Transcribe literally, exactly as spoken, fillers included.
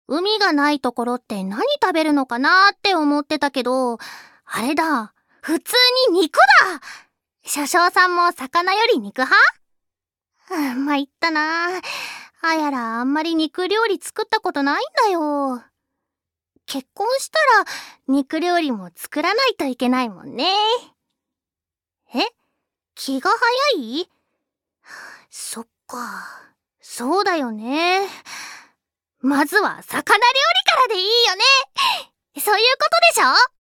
海がないところって何食べるのかなって思ってたけど、あれだ、普通に肉だ。車掌さんも魚より肉派？うん、参ったな。あやらあんまり肉料理作ったことないんだよ。結婚したら肉料理も作らないといけないもんね。え？気が早い？そっか、そうだよね。まずは魚料理からでいいよね。そういうことでしょ？